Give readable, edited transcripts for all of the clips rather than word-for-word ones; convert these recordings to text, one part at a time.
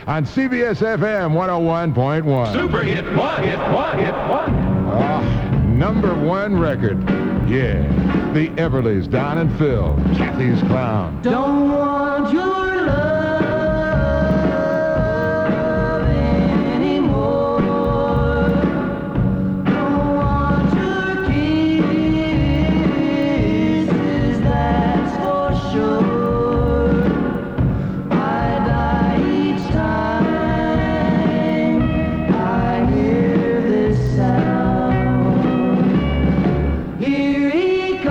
on CBS FM 101.1. Super hit one, hit one, hit one. Number one record. Yeah. The Everlys, Don and Phil. Kathy's Clown. Don't want your love anymore. Don't want your kisses, that's for sure. I die each time I hear this sound. Here he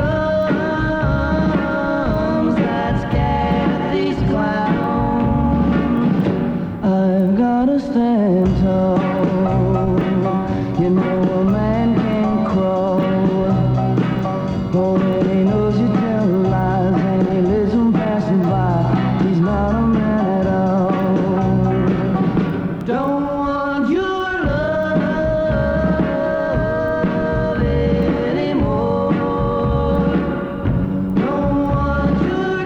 comes, that's Kathy's clown. I've gotta stand tall. You know a man can't crawl. Oh, when he knows you tell lies and he lives on passing by, he's not a man at all. Don't want your love anymore. Don't want your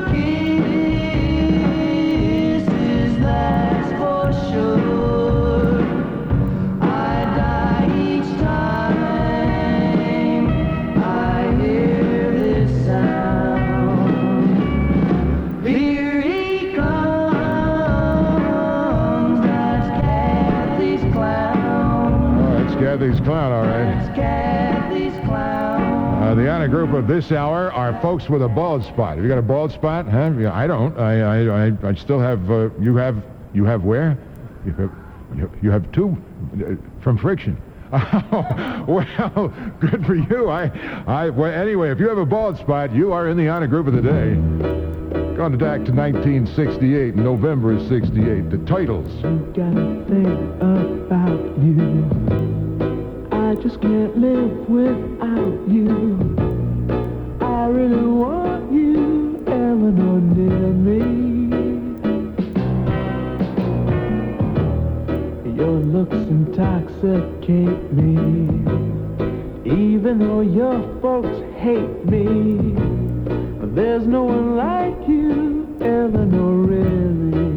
kisses, that's for sure. I die each time I hear this sound. Here he comes, that's Kathy's clown. Oh, that's Kathy's Clown, all right. That's Kathy's clown. The honor group of this hour are folks with a bald spot. Have you got a bald spot? Huh? Yeah, I don't. I still have. You have where? You have two from friction. Oh, well, good for you. Well, anyway, if you have a bald spot, you are in the honor group of the day. Going back to 1968, November of '68. The Titles. Gotta think about you. I just can't live without you. I really want you, Eleanor, near me. Your looks intoxicate me, even though your folks hate me. There's no one like you, Eleanor, really.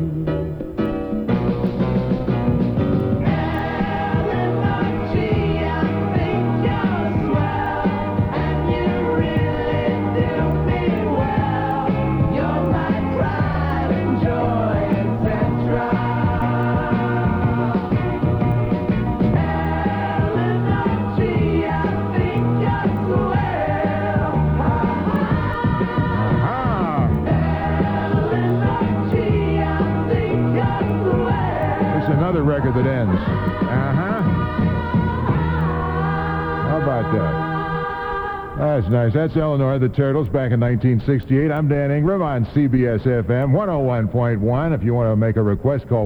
Another record that ends. How about that? That's nice. That's Eleanor, the Turtles, back in 1968. I'm Dan Ingram on CBS FM 101.1. If you want to make a request, call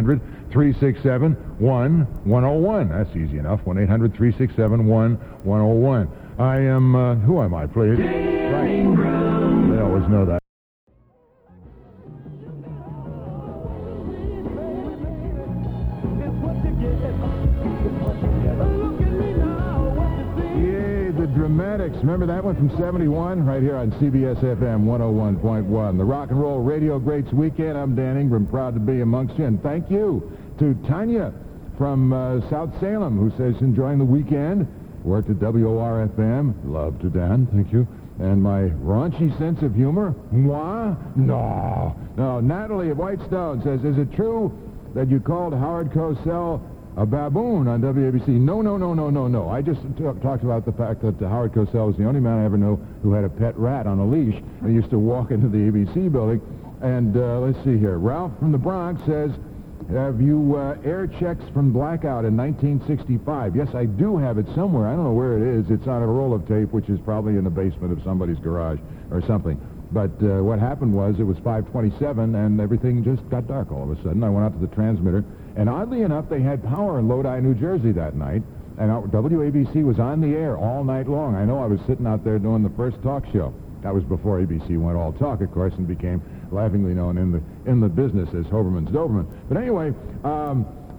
1-800-367-1101. That's easy enough. 1-800-367-1101. I am, who am I, please? Right. They always know that. Dramatics. Remember that one from 71? Right here on CBS FM 101.1. The Rock and Roll Radio Greats Weekend. I'm Dan Ingram, proud to be amongst you. And thank you to Tanya from South Salem, who says enjoying the weekend. Worked at WOR-FM. Love to Dan. Thank you. And my raunchy sense of humor? Moi? No. Natalie of Whitestone says, is it true that you called Howard Cosell a baboon on WABC? No. I just talked about the fact that Howard Cosell was the only man I ever knew who had a pet rat on a leash. He used to walk into the ABC building. And let's see here. Ralph from the Bronx says, have you air checks from Blackout in 1965? Yes, I do have it somewhere. I don't know where it is. It's on a roll of tape, which is probably in the basement of somebody's garage or something. But what happened was it was 5:27, and everything just got dark all of a sudden. I went out to the transmitter, and oddly enough, they had power in Lodi, New Jersey that night, and WABC was on the air all night long. I know I was sitting out there doing the first talk show. That was before ABC went all talk, of course, and became laughingly known in the business as Hoberman's Doberman. But anyway,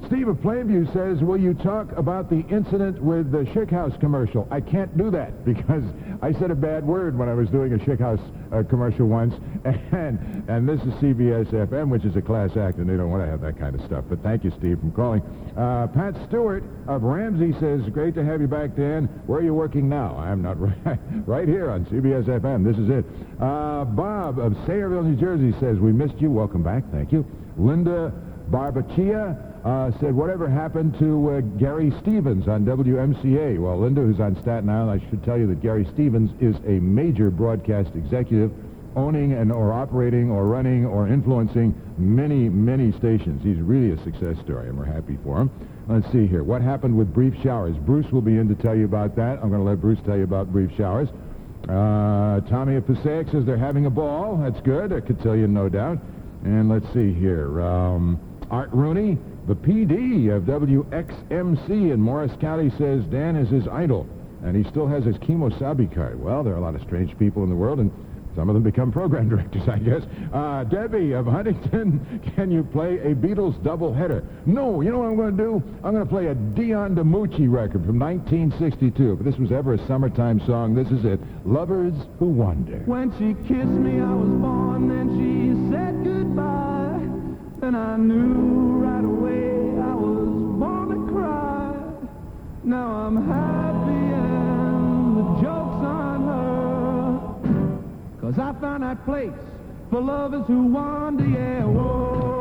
Steve of Plainview says, will you talk about the incident with the Schick House commercial? I can't do that because I said a bad word when I was doing a Schick House commercial once, and this is CBS FM, which is a class act, and they don't want to have that kind of stuff. But thank you, Steve, for calling. Pat Stewart of Ramsey says, great to have you back, Dan. Where are you working now? I'm not right here on CBS FM. This is it. Bob of Sayreville, New Jersey says, we missed you. Welcome back. Thank you. Linda Barbachia said, whatever happened to Gary Stevens on WMCA? Well, Linda, who's on Staten Island, I should tell you that Gary Stevens is a major broadcast executive owning and or operating or running or influencing many, many stations. He's really a success story, and we're happy for him. Let's see here. What happened with brief showers? Bruce will be in to tell you about that. I'm going to let Bruce tell you about brief showers. Tommy of Passaic says they're having a ball. That's good. A cotillion, no doubt. And let's see here. Art Rooney, the PD of WXMC in Morris County, says Dan is his idol, and he still has his Kimosabi card. Well, there are a lot of strange people in the world, and some of them become program directors, I guess. Debbie of Huntington, can you play a Beatles doubleheader? No, you know what I'm going to do? I'm going to play a Dion DiMucci record from 1962. If this was ever a summertime song, this is it. Lovers Who Wander. When she kissed me, I was born, then she said goodbye. Then I knew right away I was born to cry. Now I'm happy and the joke's on her. 'Cause I found that place for lovers who wander, yeah, whoa.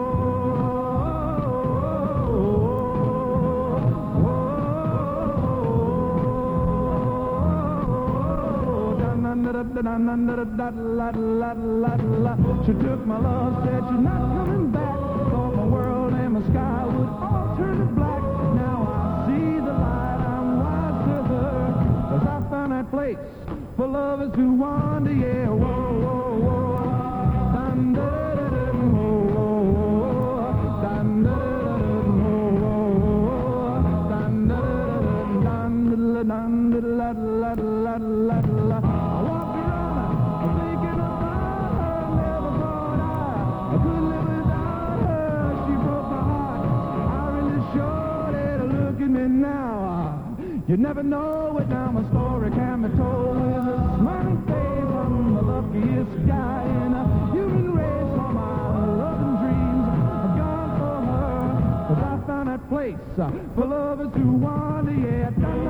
She took my love, said she's not coming back. Thought my world and my sky would all turn to black. Now I see the light, I'm wise to her. 'Cause I found that place for lovers who wander, yeah, whoa, whoa, whoa. Dun, dun, dun, dun, whoa, whoa, whoa. Dun, dun, dun, whoa, whoa, whoa. Dun, dun, dun, dun, dun, dun, la. I walked around thinking about her, never thought I could live without her. She broke my heart, I really showed it. Look at me now, you never know it. Now my story can be told with a smiling face. I'm the luckiest guy in a human race. All my love and dreams are gone for her. 'Cause I found that place for lovers who wander, yeah.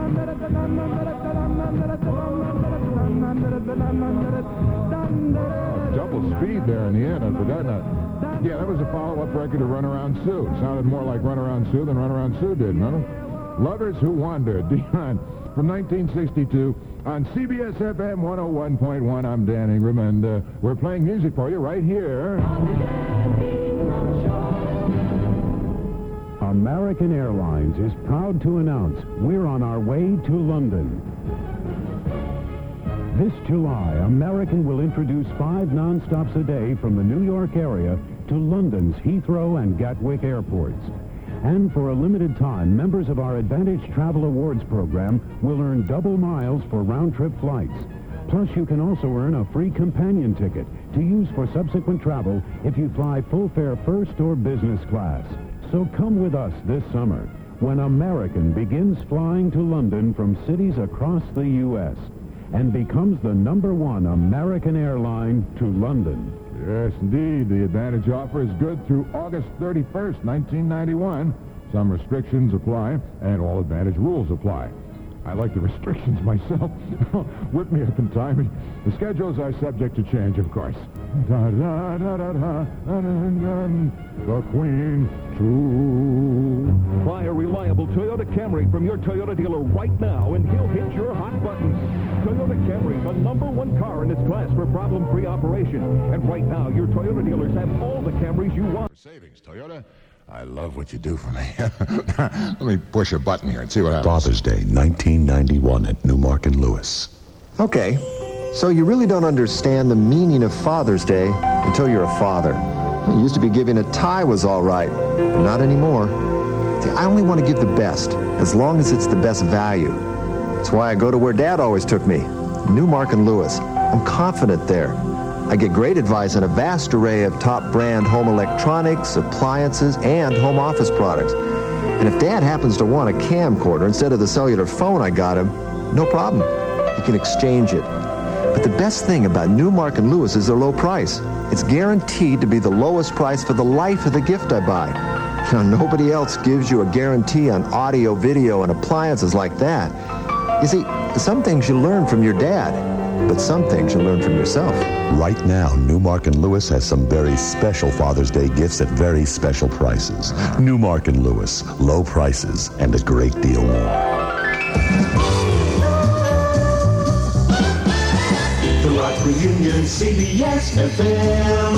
Double speed there in the end, I forgot that. Yeah, that was a follow-up record to Runaround Sue. It sounded more like Runaround Sue than Runaround Sue did, remember? Lovers Who Wander, Dion, from 1962 on CBS FM 101.1. I'm Dan Ingram, and we're playing music for you right here. American Airlines is proud to announce we're on our way to London. This July, American will introduce 5 nonstops a day from the New York area to London's Heathrow and Gatwick airports. And for a limited time, members of our Advantage Travel Awards program will earn double miles for round-trip flights. Plus, you can also earn a free companion ticket to use for subsequent travel if you fly full-fare first or business class. So come with us this summer when American begins flying to London from cities across the U.S. and becomes the #1 American airline to London. Yes, indeed. The Advantage offer is good through August 31st, 1991. Some restrictions apply, and all Advantage rules apply. I like the restrictions myself. Whip me up and tie me. The schedules are subject to change, of course. The Queen too. Buy a reliable Toyota Camry from your Toyota dealer right now, and he'll hit your hot buttons. Toyota Camry, the #1 car in its class for problem-free operation. And right now, your Toyota dealers have all the Camrys you want. Savings, Toyota. I love what you do for me. Let me push a button here and see what happens. Father's Day, 1991 at Newmarket and Lewis. Okay, so you really don't understand the meaning of Father's Day until you're a father. It used to be giving a tie was all right, but not anymore. See, I only want to give the best, as long as it's the best value. That's why I go to where Dad always took me, Newmarket and Lewis. I'm confident there. I get great advice on a vast array of top brand home electronics, appliances, and home office products. And if Dad happens to want a camcorder instead of the cellular phone I got him, no problem. He can exchange it. But the best thing about Newmark and Lewis is their low price. It's guaranteed to be the lowest price for the life of the gift I buy. Now, nobody else gives you a guarantee on audio, video, and appliances like that. You see, some things you learn from your dad, but some things you learn from yourself. Right now, Newmark and Lewis has some very special Father's Day gifts at very special prices. Newmark and Lewis, low prices and a great deal more. The Rock Reunion, CBS FM.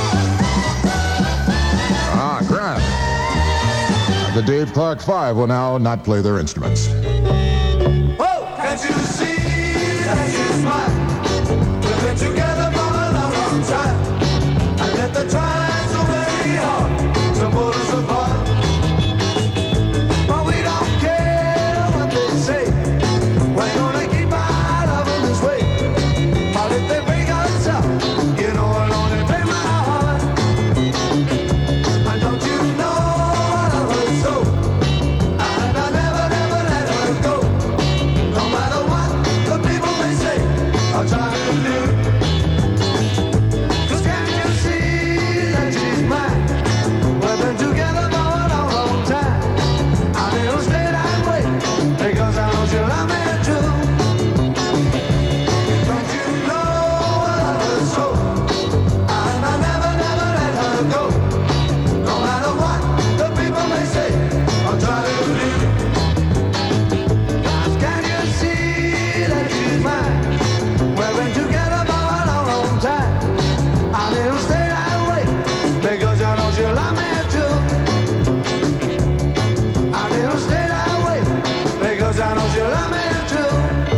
Ah, crap. The Dave Clark Five will now not play their instruments. Oh, can't you see that she's mine? We've been together for a long, long time. And yet the times are very hard to pull us apart. But we don't care what they say. We're gonna keep our love in this way. But if they break us up, you know it'll only break my heart. And don't you know I love her so? And I never, never let her go. No matter what the people may say, I'll try to do. 'Cause can't you see that she's mine? We've been together for a long, long time. And it'll stay that way, because I know she'll love me too. Don't you know I love her so? And I never, never let her go. No matter what the people may say, I'll try to do. 'Cause can't you see that she's mine? We've been together for a long, long time. And it'll stay that way, because I know she'll love me too. And it'll stay that way, because I know she'll love me too.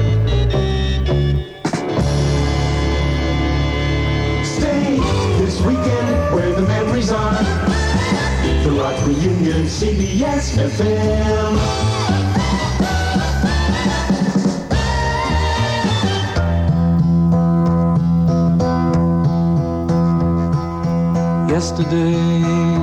Stay this weekend where the memories are. The Rock Reunion, CBS FM. Yesterday,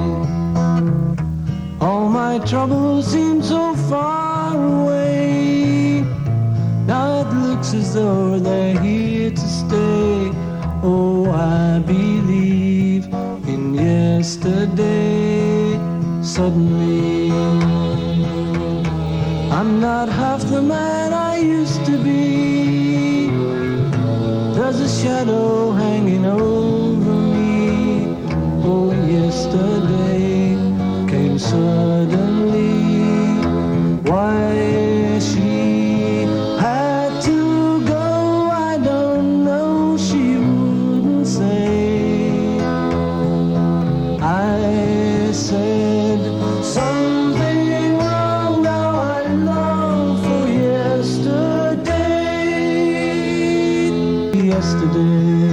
all my troubles seemed so far away. Now it looks as though they're here to stay. Oh, I believe in yesterday. Suddenly, I'm not half the man I used to be. There's a shadow hanging over me. Oh, yesterday came suddenly. Why she had to go, I don't know, she wouldn't say. I said something wrong, now I long for yesterday. Yesterday,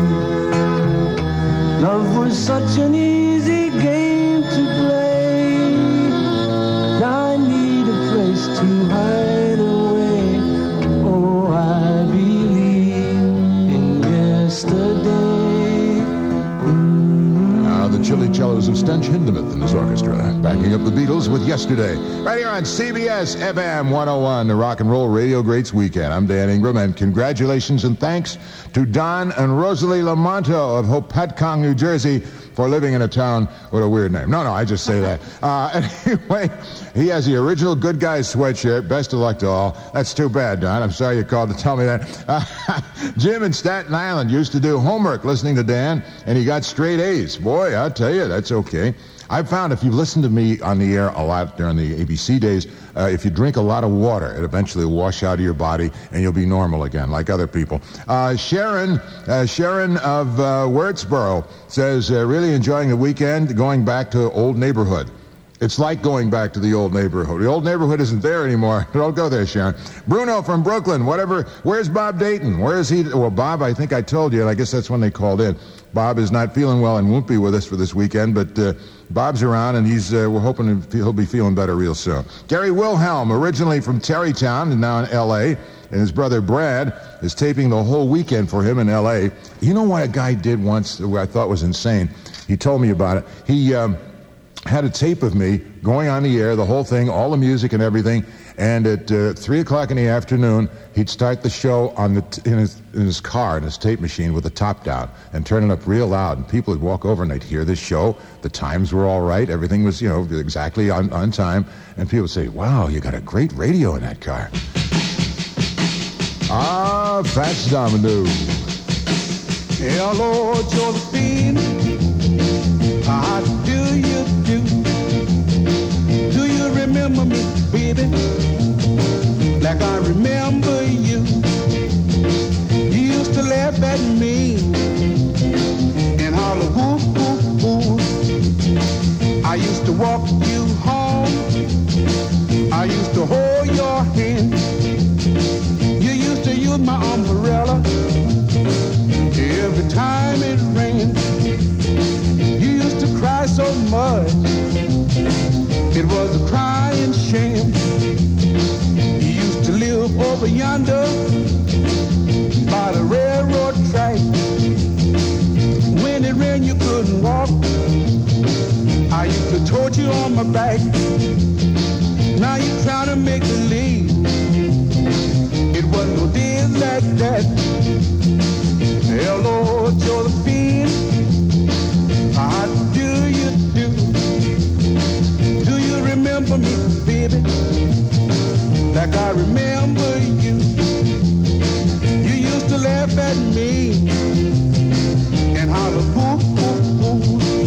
love was such an easy game to play. Now I need a place to hide away. Oh, I believe in yesterday. Now the Chili Cellos of Stench Hindemith in his orchestra, backing up the Beatles with Yesterday. Right here on CBS FM 101, the Rock and Roll Radio Greats Weekend. I'm Dan Ingram, and congratulations and thanks to Don and Rosalie Lamonto of Hopatcong, New Jersey, for living in a town with a weird name. No, I just say that. Anyway, he has the original Good Guys sweatshirt. Best of luck to all. That's too bad, Don. I'm sorry you called to tell me that. Jim in Staten Island used to do homework listening to Dan, and he got straight A's. Boy, I'll tell you, that's okay. I've found if you listen to me on the air a lot during the ABC days, if you drink a lot of water, it eventually will wash out of your body and you'll be normal again, like other people. Sharon of Wurtsboro says, really enjoying the weekend, going back to old neighborhood. It's like going back to the old neighborhood. The old neighborhood isn't there anymore. Don't go there, Sharon. Bruno from Brooklyn, whatever. Where's Bob Dayton? Where is he? Well, Bob, I think I told you, and I guess that's when they called in. Bob is not feeling well and won't be with us for this weekend, but Bob's around, and we're hoping he'll be feeling better real soon. Gary Wilhelm, originally from Terrytown and now in L.A., and his brother Brad is taping the whole weekend for him in L.A. You know what a guy did once that I thought was insane? He told me about it. had a tape of me going on the air, the whole thing, all the music and everything. And at 3 o'clock in the afternoon, he'd start the show on in his car, in his tape machine, with the top down and turn it up real loud. And people would walk over and they'd hear this show. The times were all right. Everything was, exactly on time. And people would say, wow, you got a great radio in that car. Ah, Fats Domino. Hello, Josephine. How do you do? Do you remember me, baby? Like I remember you. You used to laugh at me and holler, woo, woo, woo. I used to walk you home. I used to hold your hand. You used to use my umbrella every time it rained. You used to cry so much, it was a crying shame. You used to live over yonder by the railroad track. When it rained you couldn't walk, I used to tote you on my back. Now you're trying to make believe it wasn't no days like that. Hello, Josephine, how do you do? Do you remember me, baby? Like I remember you. You used to laugh at me and holler, boo, boo, boo.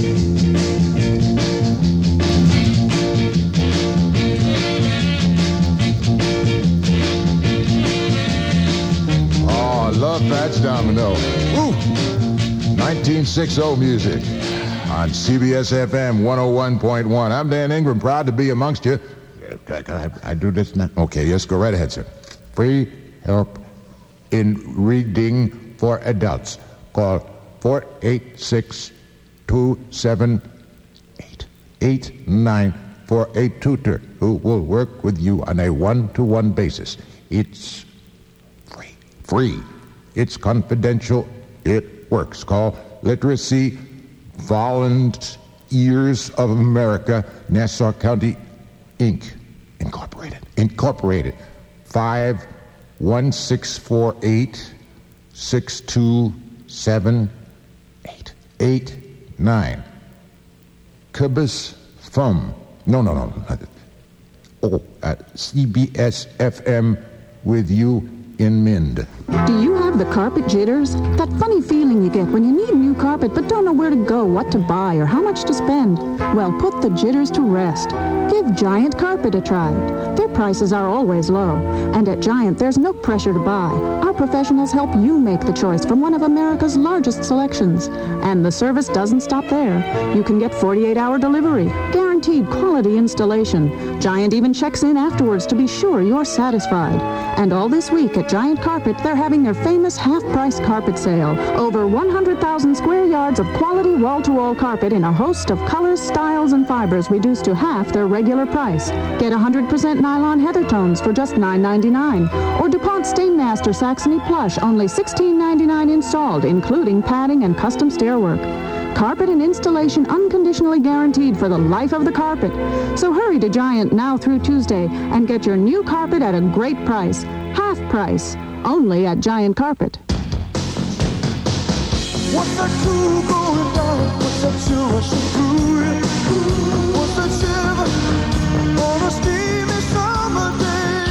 Oh, I love Fats Domino. Woo! 1960 music on CBS FM 101.1. I'm Dan Ingram, proud to be amongst you. I do this now? Okay, yes, go right ahead, sir. Free help in reading for adults. Call 486-278-89 for a tutor who will work with you on a one-to-one basis. It's free. It's confidential. It works. Call Literacy Volunteers of America, Nassau County, Inc. Incorporated. 51648-627-889. Cubis Thumb. No. CBS FM with you in Mind. Do you have the carpet jitters? That funny feeling you get when you need new carpet but don't know where to go, what to buy, or how much to spend? Well, put the jitters to rest. Give Giant Carpet a try. Their prices are always low, and at Giant, there's no pressure to buy. Our professionals help you make the choice from one of America's largest selections. And the service doesn't stop there. You can get 48-hour delivery, guaranteed quality installation. Giant even checks in afterwards to be sure you're satisfied. And all this week at Giant Carpet, they're having their famous half-price carpet sale. Over 100,000 square yards of quality wall-to-wall carpet in a host of colors, styles, and fibers reduced to half their regular price. Get 100% nylon heather tones for just $9.99. Or DuPont Stainmaster Saxony Plush, only $16.99 installed, including padding and custom stairwork. Carpet and installation unconditionally guaranteed for the life of the carpet. So hurry to Giant now through Tuesday and get your new carpet at a great price. Half price. Only at Giant Carpet. What's that cool going down? What's that chill rushing through it? What's that shiver on a steamy summer day?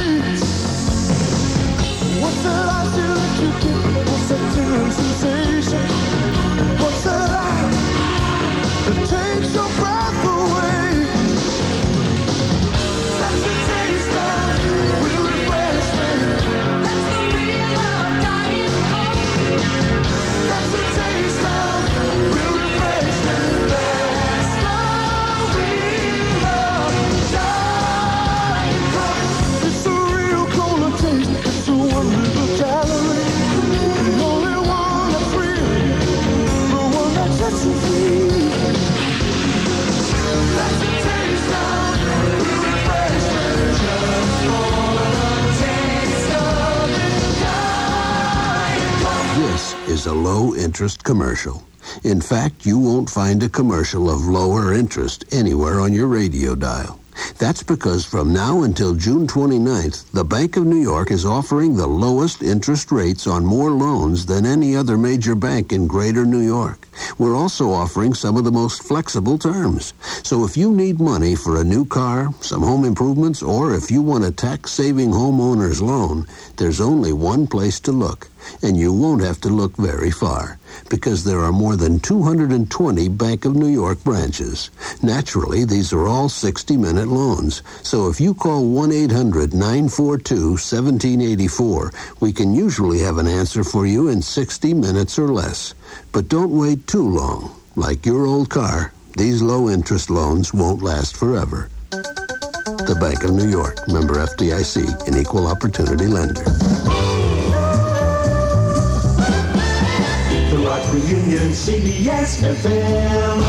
What's that icy electric kick? What's that tingling sensation? What's that eye that takes your breath away? That's the taste of real refreshment. That's the real love Giant Carpet. That's the taste of real refreshment. That's the real love Giant Carpet. It's a real cola taste. It's a wonderful calorie. The only one that's real. The one that sets you free. That's the taste of real refreshment. Just for the taste of it, Giant Carpet. This is a low-interest commercial. In fact, you won't find a commercial of lower interest anywhere on your radio dial. That's because from now until June 29th, the Bank of New York is offering the lowest interest rates on more loans than any other major bank in Greater New York. We're also offering some of the most flexible terms. So if you need money for a new car, some home improvements, or if you want a tax-saving homeowner's loan, there's only one place to look. And you won't have to look very far, because there are more than 220 Bank of New York branches. Naturally, these are all 60-minute loans. So if you call 1-800-942-1784, we can usually have an answer for you in 60 minutes or less. But don't wait too long. Like your old car, these low-interest loans won't last forever. The Bank of New York, member FDIC, an equal opportunity lender. The Rock Reunion, CBS FM.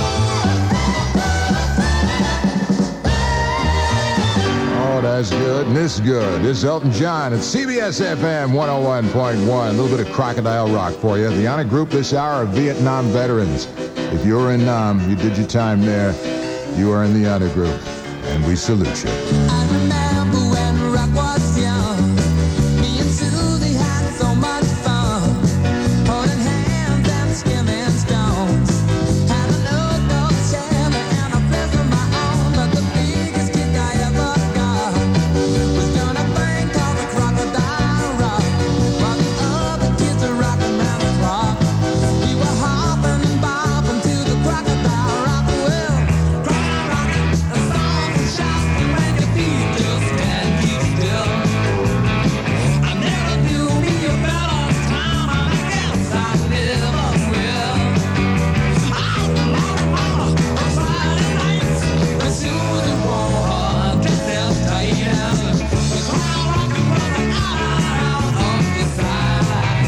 Oh, that's good, and this is good. This is Elton John at CBS FM 101.1. A little bit of Crocodile Rock for you. The honor group this hour of Vietnam veterans. If you're in Nam, you did your time there, you are in the honor group, and we salute you. I remember when rock was young. Me and Susie had so much fun. Holding hands and skimming stones. Had a no Chevy and a place of my own. But the biggest kick I ever got was doing a thing called the Crocodile Rock. While the other kids are rocking around the clock, we were hopping and bopping to the Crocodile Rock. Well, crocodile rocking, a song and shout, and when your feet just can't keep still. I never knew me a better time, and I guess I never will. I remember on Friday nights when Susie wore her dress as tight as the crowd rocking running out of the side.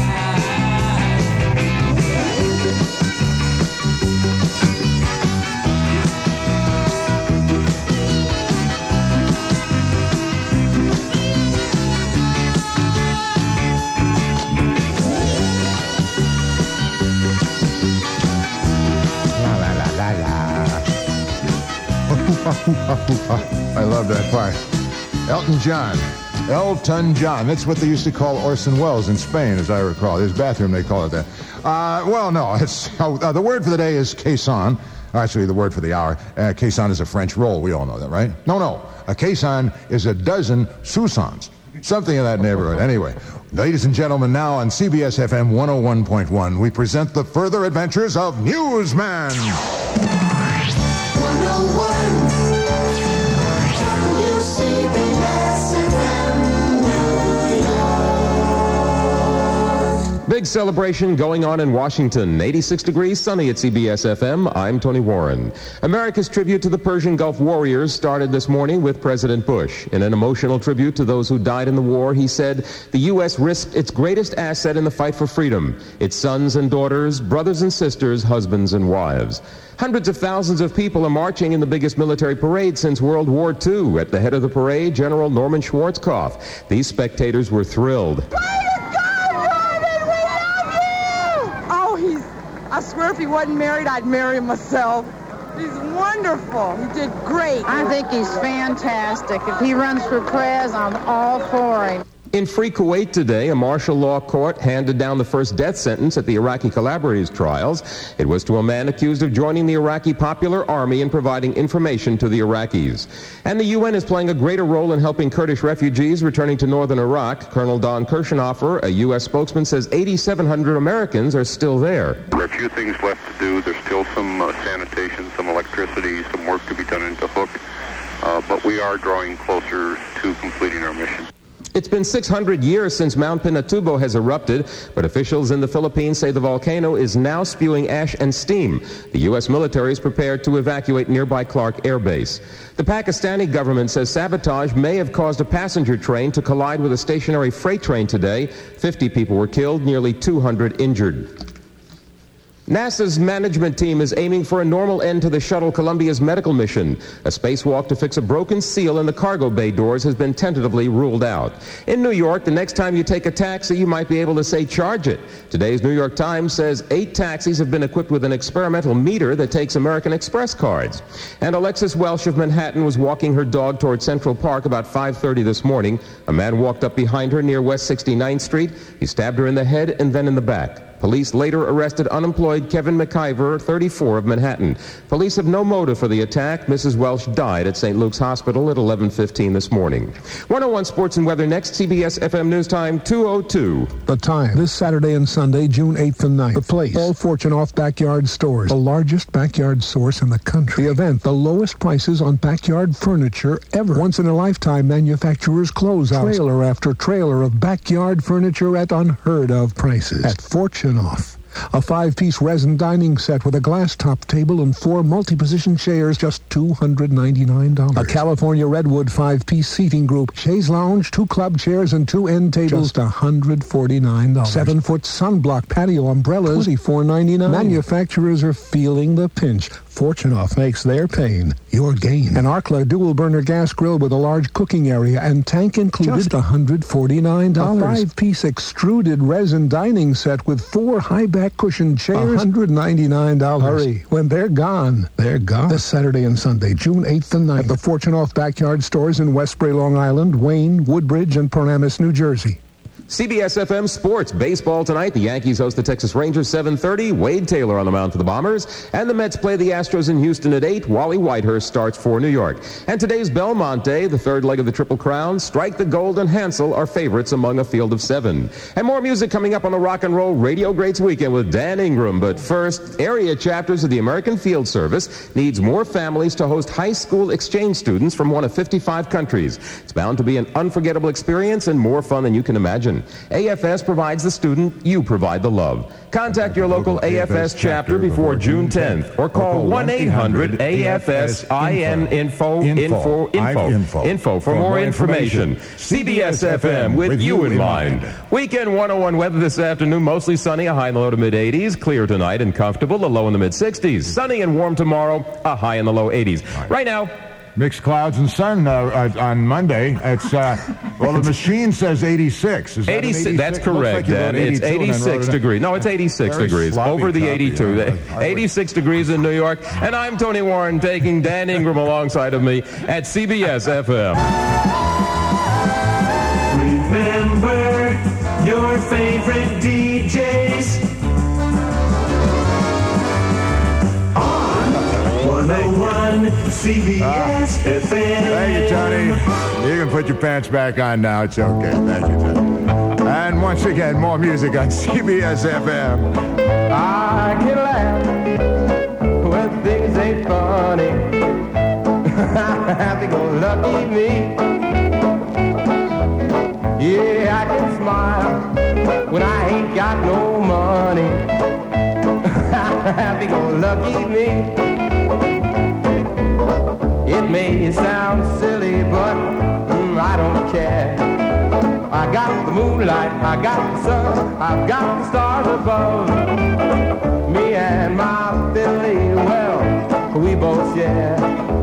La la la la la. I love that part. Elton John. Elton John. That's what they used to call Orson Welles in Spain, as I recall. His bathroom, they call it that. Well, no. It's the word for the day is caisson. Actually, the word for the hour. Caisson is a French roll. We all know that, right? No. A caisson is a dozen sousons. Something in that neighborhood. Anyway, ladies and gentlemen, now on CBS FM 101.1, we present the further adventures of Newsman. 101 CBS FM New York. Big celebration going on in Washington. 86 degrees, sunny at CBS FM. I'm Tony Warren. America's tribute to the Persian Gulf warriors started this morning with President Bush. In an emotional tribute to those who died in the war, he said, the U.S. risked its greatest asset in the fight for freedom, its sons and daughters, brothers and sisters, husbands and wives. Hundreds of thousands of people are marching in the biggest military parade since World War II. At the head of the parade, General Norman Schwarzkopf. These spectators were thrilled. I swear if he wasn't married, I'd marry him myself. He's wonderful. He did great. I think he's fantastic. If he runs for prez, I'm all for him. In free Kuwait today, a martial law court handed down the first death sentence at the Iraqi collaborators' trials. It was to a man accused of joining the Iraqi Popular Army and providing information to the Iraqis. And the UN is playing a greater role in helping Kurdish refugees returning to northern Iraq. Colonel Don Kirchenhofer, a U.S. spokesman, says 8,700 Americans are still there. There are a few things left to do. There's still some sanitation, some electricity, some work to be done in Tahuk. But we are drawing closer to completing our mission. It's been 600 years since Mount Pinatubo has erupted, but officials in the Philippines say the volcano is now spewing ash and steam. The U.S. military is prepared to evacuate nearby Clark Air Base. The Pakistani government says sabotage may have caused a passenger train to collide with a stationary freight train today. 50 people were killed, nearly 200 injured. NASA's management team is aiming for a normal end to the shuttle Columbia's medical mission. A spacewalk to fix a broken seal in the cargo bay doors has been tentatively ruled out. In New York, the next time you take a taxi, you might be able to say charge it. Today's New York Times says 8 taxis have been equipped with an experimental meter that takes American Express cards. And Alexis Welsh of Manhattan was walking her dog toward Central Park about 5:30 this morning. A man walked up behind her near West 69th Street. He stabbed her in the head and then in the back. Police later arrested unemployed Kevin McIver, 34, of Manhattan. Police have no motive for the attack. Mrs. Welsh died at St. Luke's Hospital at 11:15 this morning. 101 Sports and Weather next. CBS FM News Time 2:02. The time, this Saturday and Sunday, June 8th and 9th. The place, all Fortunoff Backyard Stores, the largest backyard source in the country. The event, the lowest prices on backyard furniture ever. Once-in-a-lifetime manufacturer's closeout. Trailer after trailer of backyard furniture at unheard-of prices. At Fortunoff. A 5-piece resin dining set with a glass top table and 4 multi-position chairs, just $299. A California Redwood 5-piece seating group, chaise lounge, 2 club chairs, and 2 end tables, just $149. 7-foot sunblock patio umbrellas, $24.99. Manufacturers are feeling the pinch. Fortunoff makes their pain your gain. An Arkla dual-burner gas grill with a large cooking area and tank included, just $149. A 5-piece extruded resin dining set with 4 high-back cushion chairs, $199. Hurry. When they're gone, they're gone. This Saturday and Sunday, June 8th and 9th, at the Fortunoff Backyard Stores in Westbury, Long Island, Wayne, Woodbridge, and Paramus, New Jersey. CBS FM Sports. Baseball tonight. The Yankees host the Texas Rangers 7:30. Wade Taylor on the mound for the Bombers. And the Mets play the Astros in Houston at 8. Wally Whitehurst starts for New York. And today's Belmont Day, the third leg of the Triple Crown. Strike the Gold and Hansel are favorites among a field of 7. And more music coming up on the Rock and Roll Radio Greats Weekend with Dan Ingram. But first, area chapters of the American Field Service needs more families to host high school exchange students from one of 55 countries. It's bound to be an unforgettable experience and more fun than you can imagine. AFS provides the student, you provide the love. Contact your local AFS chapter before June 10th or call 1-800-AFS-IN-INFO for more information. CBS FM with you in mind. Weekend 101 weather this afternoon, mostly sunny, a high in the low to mid-80s. Clear tonight and comfortable, a low in the mid-60s. Sunny and warm tomorrow, a high in the low 80s. Right now, mixed clouds and sun on Monday. It's well, the machine says 86. Is that 86? That's correct, Dan. It's 86 degrees. No, it's 86 degrees. Over the 82. 86 degrees in New York. And I'm Tony Warren, taking Dan Ingram alongside of me at CBS FM. Remember your favorite DJs on 101 CBS FM. Thank you, Tony. You can put your pants back on now. It's okay. Thank you, Tony. And once again, more music on CBS FM. I can laugh when things ain't funny. Happy-go-lucky me. Yeah, I can smile when I ain't got no money. Happy-go-lucky me. It may sound silly, but I don't care. I got the moonlight, I got the sun, I've got the stars above. Me and my Billy, well, we both share.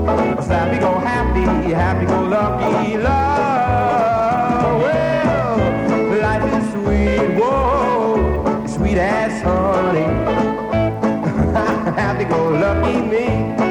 Happy-go-lucky love. Well, life is sweet, whoa, sweet as honey. Happy-go-lucky me.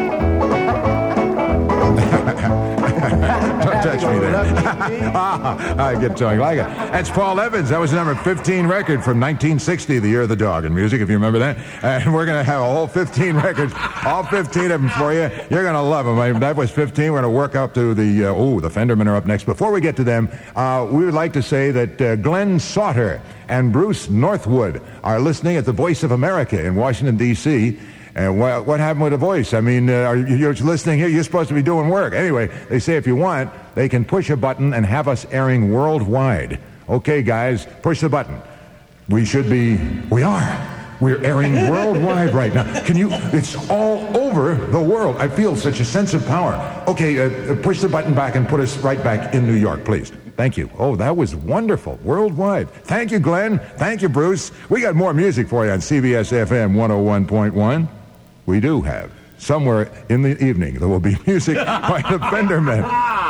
Don't touch me there. I get going like it. That's Paul Evans. That was the number 15 record from 1960, the year of the dog in music, if you remember that. And we're going to have a whole 15 records, all 15 of them for you. You're going to love them. That was 15. We're going to work up to the Fendermen are up next. Before we get to them, we would like to say that Glenn Sauter and Bruce Northwood are listening at the Voice of America in Washington, D.C., and what happened with the voice? I mean, you're listening here. You're supposed to be doing work. Anyway, they say if you want, they can push a button and have us airing worldwide. Okay, guys, push the button. We are We're airing worldwide right now. It's all over the world. I feel such a sense of power. Okay, push the button back and put us right back in New York, please. Thank you. Oh, that was wonderful. Worldwide. Thank you, Glenn. Thank you, Bruce. We got more music for you on CBS FM 101.1. We do have. Somewhere in the evening, there will be music by the Fendermen.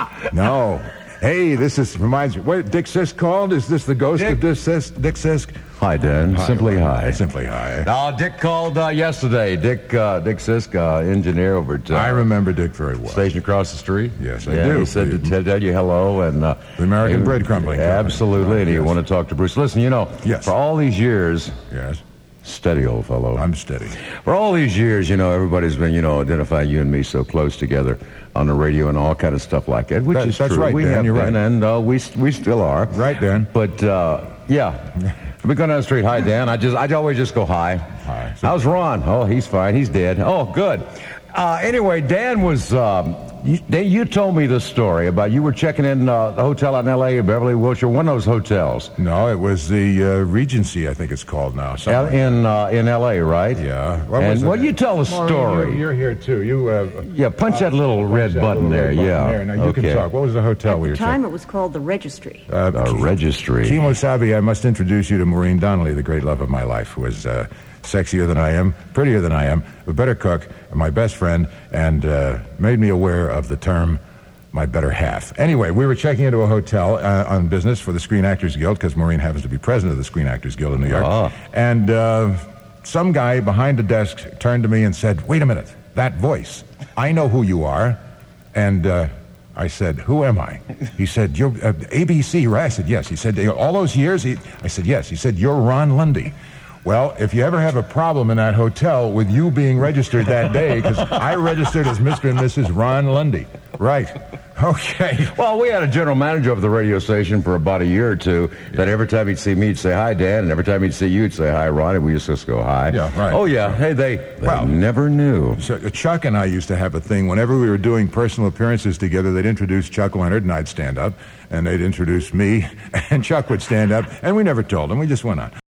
No. Hey, reminds me. What, Dick Sisk called? Is this the ghost of Dick Sisk? Hi, Dan. Simply hi. Simply hi. No, Dick called yesterday. Dick Sisk, engineer over at... I remember Dick very well. Station across the street. Yes, I do. He said to tell you hello. And the American Bread Crumbling Company. Absolutely, and he wanted to talk to Bruce. Listen, for all these years... Yes. Steady, old fellow. I'm steady. For all these years, everybody's been, identifying you and me so close together on the radio and all kind of stuff like that, which is that's true. Right, we Dan, have you're been, right. and we still are. Right, Dan. But, yeah. We go down the street, hi, Dan. I always just go hi. Hi. How's Ron? Oh, he's fine. He's dead. Oh, good. Anyway, Dan was... You told me this story about you were checking in the hotel out in L.A., Beverly, Wilshire, one of those hotels. No, it was the Regency, I think it's called now. In L.A., right? Yeah. You tell the story. You're here, too. Punch that little red button there. Yeah. Now, you can talk. What was the hotel we were checking? At the time, it was called the Registry. The Registry. Kimo Sabe, I must introduce you to Maureen Donnelly, the great love of my life, who is... sexier than I am, prettier than I am, a better cook, my best friend, and made me aware of the term my better half. Anyway, we were checking into a hotel on business for the Screen Actors Guild, because Maureen happens to be president of the Screen Actors Guild in New York. Ah. And some guy behind the desk turned to me and said, "Wait a minute, that voice, I know who you are." And I said, "Who am I?" He said, "You're ABC, right?" I said, "Yes." He said, "All those years?" I said, "Yes." He said, "You're Ron Lundy." Well, if you ever have a problem in that hotel with you being registered that day, because I registered as Mr. and Mrs. Ron Lundy. Right. Okay. Well, we had a general manager of the radio station for about a year or two that every time he'd see me, he'd say, "Hi, Dan," and every time he'd see you, he'd say, "Hi, Ron," and we just go, "Hi." Yeah, right. Oh, yeah. Hey, they never knew. So Chuck and I used to have a thing. Whenever we were doing personal appearances together, they'd introduce Chuck Leonard, and I'd stand up, and they'd introduce me, and Chuck would stand up, and we never told him. We just went on.